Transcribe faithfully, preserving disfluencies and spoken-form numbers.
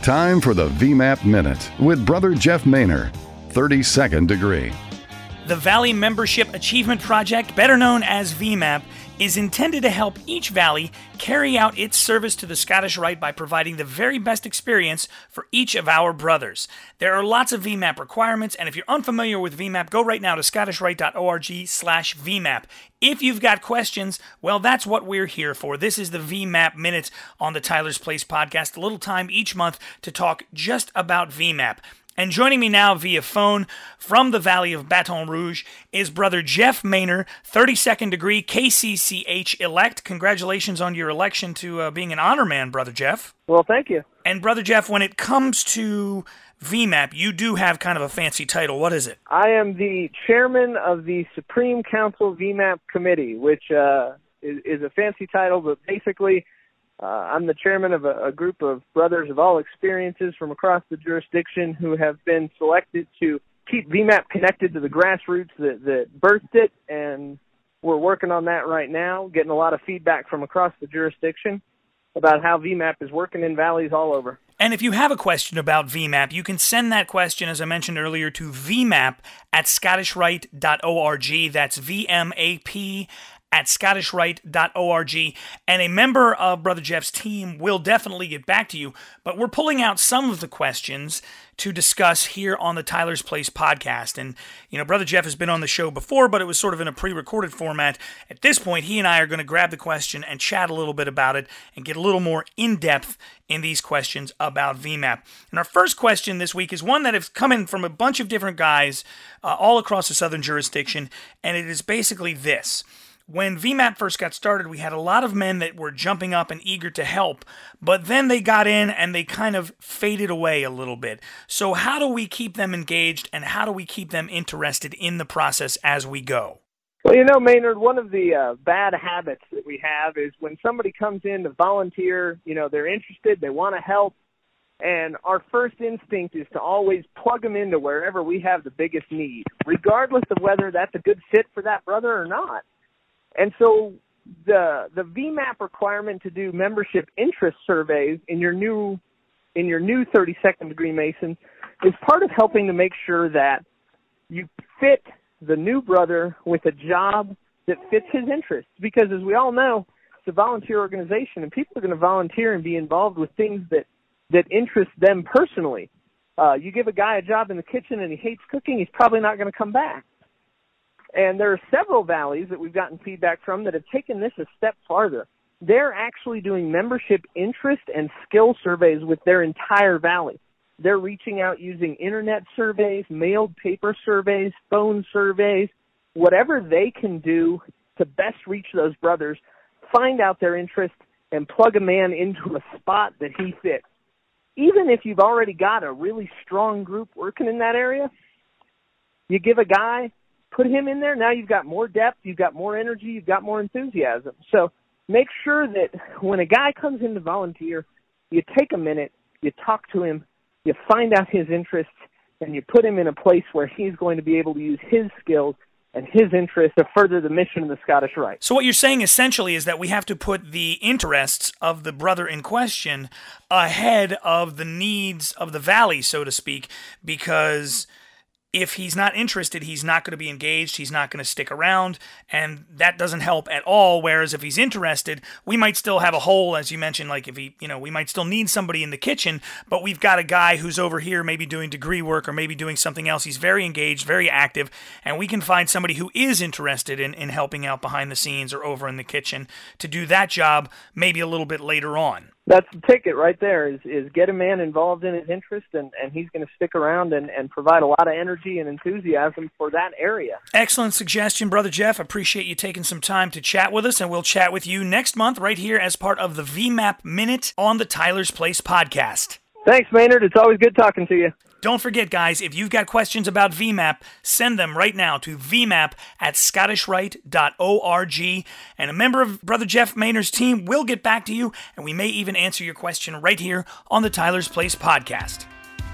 Time for the V MAP Minute with Brother Jeff Maynor, thirty-second degree. The Valley Membership Achievement Project, better known as V MAP, is intended to help each valley carry out its service to the Scottish Rite by providing the very best experience for each of our brothers. There are lots of V MAP requirements, and if you're unfamiliar with V MAP, go right now to scottish rite dot org slash V MAP. If you've got questions, well, that's what we're here for. This is the V MAP Minute on the Tyler's Place podcast, a little time each month to talk just about V MAP. And joining me now via phone from the Valley of Baton Rouge is Brother Jeff Maynor, thirty-second degree K C C H elect. Congratulations on your election to uh, being an honor man, Brother Jeff. Well, thank you. And Brother Jeff, when it comes to V MAP, you do have kind of a fancy title. What is it? I am the chairman of the Supreme Council V MAP Committee, which uh, is, is a fancy title, but basically Uh, I'm the chairman of a, a group of brothers of all experiences from across the jurisdiction who have been selected to keep V MAP connected to the grassroots that, that birthed it, and we're working on that right now, getting a lot of feedback from across the jurisdiction about how V MAP is working in valleys all over. And if you have a question about V MAP, you can send that question, as I mentioned earlier, to V MAP at scottish rite dot org. That's V M A P at scottish rite dot org, and a member of Brother Jeff's team will definitely get back to you, but we're pulling out some of the questions to discuss here on the Tyler's Place podcast. And, you know, Brother Jeff has been on the show before, but it was sort of in a pre-recorded format. At this point, he and I are going to grab the question and chat a little bit about it and get a little more in-depth in these questions about V MAP. And our first question this week is one that has come in from a bunch of different guys uh, all across the southern jurisdiction, and it is basically this. When V MAP first got started, we had a lot of men that were jumping up and eager to help, but then they got in and they kind of faded away a little bit. So how do we keep them engaged, and how do we keep them interested in the process as we go? Well, you know, Maynard, one of the uh, bad habits that we have is when somebody comes in to volunteer, you know, they're interested, they want to help, and our first instinct is to always plug them into wherever we have the biggest need, regardless of whether that's a good fit for that brother or not. And so the the V MAP requirement to do membership interest surveys in your new in your new thirty-second degree Mason is part of helping to make sure that you fit the new brother with a job that fits his interests. Because as we all know, it's a volunteer organization, and people are going to volunteer and be involved with things that, that interest them personally. Uh, you give a guy a job in the kitchen and he hates cooking, he's probably not going to come back. And there are several valleys that we've gotten feedback from that have taken this a step farther. They're actually doing membership interest and skill surveys with their entire valley. They're reaching out using internet surveys, mailed paper surveys, phone surveys, whatever they can do to best reach those brothers, find out their interest, and plug a man into a spot that he fits. Even if you've already got a really strong group working in that area, you give a guy, put him in there, now you've got more depth, you've got more energy, you've got more enthusiasm. So make sure that when a guy comes in to volunteer, you take a minute, you talk to him, you find out his interests, and you put him in a place where he's going to be able to use his skills and his interests to further the mission of the Scottish Rite. So what you're saying essentially is that we have to put the interests of the brother in question ahead of the needs of the valley, so to speak, because if he's not interested, he's not going to be engaged, he's not going to stick around, and that doesn't help at all. Whereas if he's interested, we might still have a hole, as you mentioned, like if he, you know, we might still need somebody in the kitchen, but we've got a guy who's over here maybe doing degree work or maybe doing something else. He's very engaged, very active, and we can find somebody who is interested in, in helping out behind the scenes or over in the kitchen to do that job maybe a little bit later on. That's the ticket right there, is, is get a man involved in his interest, and, and he's going to stick around and, and provide a lot of energy and enthusiasm for that area. Excellent suggestion, Brother Jeff. Appreciate you taking some time to chat with us, and we'll chat with you next month right here as part of the V MAP Minute on the Tyler's Place podcast. Thanks, Maynard. It's always good talking to you. Don't forget, guys, if you've got questions about V MAP, send them right now to V MAP at scottish rite dot org, and a member of Brother Jeff Maynor's team will get back to you, and we may even answer your question right here on the Tyler's Place podcast.